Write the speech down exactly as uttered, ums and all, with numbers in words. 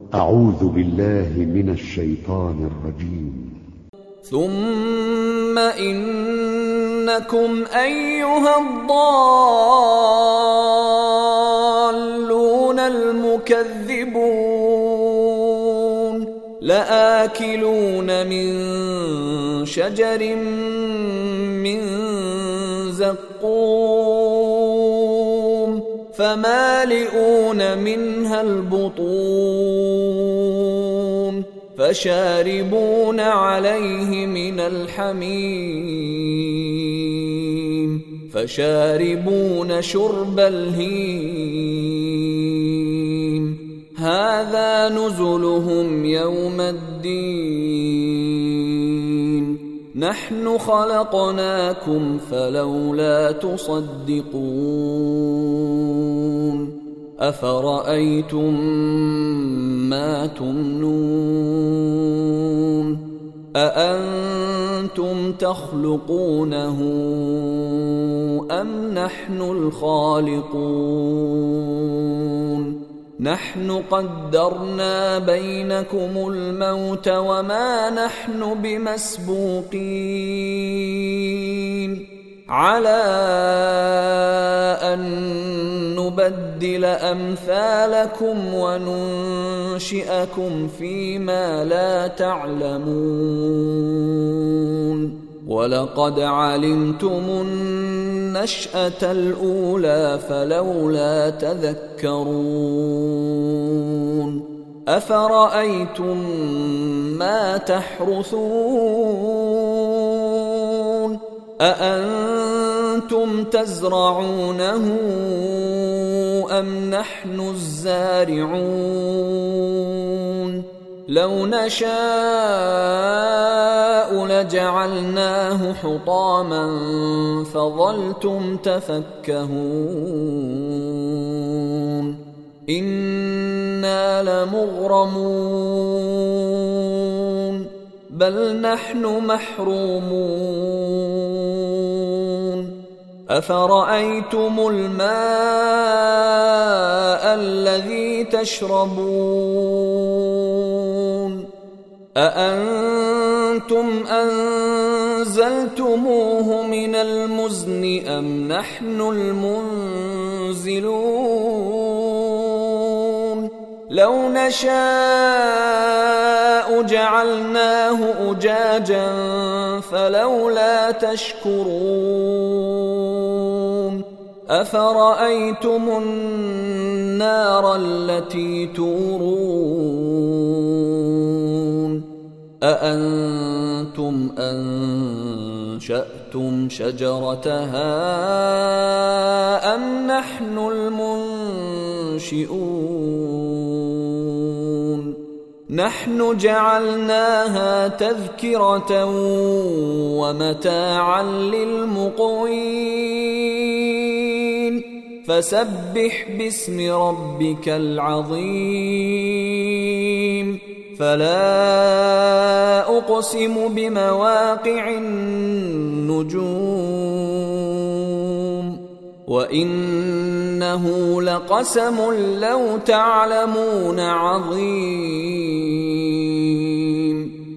أعوذ بالله من الشيطان الرجيم. ثم إنكم أيها الضالون المكذبون لآكلون من شجر من زقوم فمالئون منها البطون فشاربون عليه من الحميم فشاربون شرب الهيم هذا نزلهم يوم الدين نحن خلقناكم فلولا تصدقون أفرأيتم ما تمنون أأنتم تخلقونه أم نحن الخالقون نحن قدرنا بينكم الموت وما نحن بمسبوقين على أن نبدل أمثالكم وننشئكم فيما لا تعلمون ولقد علمتم النشأة الأولى فلولا تذكرون أفرأيتم ما تحرثون أأنتم تزرعونه أم نحن الزارعون لو نشاء لجعلناه حطاما فظلتم تفكهون إنا لمغرمون بل نحن محرومون أفرأيتم الماء الذي تشربون أأنتم أنزلتموه من المزن أم نحن المنزلون لو نشاء جعلناه أجاجا فلولا تشكرون أفرأيتم النار التي تورون أأنتم أنشأتم شجرتها أم نحن المنشئون نحن جعلناها تذكرة ومتاعا للمقوين فسبح باسم ربك العظيم فلا أقسم بمواقع النجوم وإنه لقسم لو تعلمون عظيم